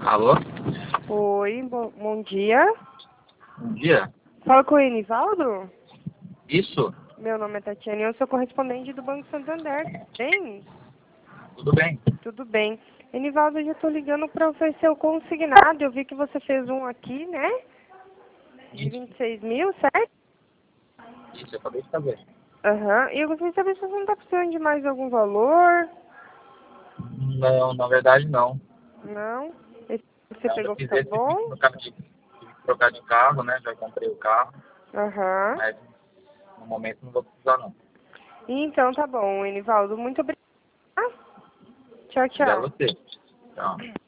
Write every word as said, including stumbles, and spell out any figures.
Alô? Oi, bom, bom dia. Bom dia. Fala com o Enivaldo? Isso? Meu nome é Tatiana e eu sou correspondente do Banco Santander. Bem? Tudo bem? Tudo bem. Enivaldo, eu já estou ligando para oferecer o consignado. Eu vi que você fez um aqui, né? De Isso, vinte e seis mil, certo? isso, eu acabei de saber. Aham. E eu gostaria de saber se você não está precisando de mais algum valor. Não, na verdade não. Não? Esse que você Não, eu pegou fiz fica esse tive que bom? trocar de, tive que trocar de carro, né? Já comprei o carro, Aham. mas no momento não vou precisar não. Então tá bom, Enivaldo. Muito obrigada. Tchau, Obrigado a tchau. você. Tchau.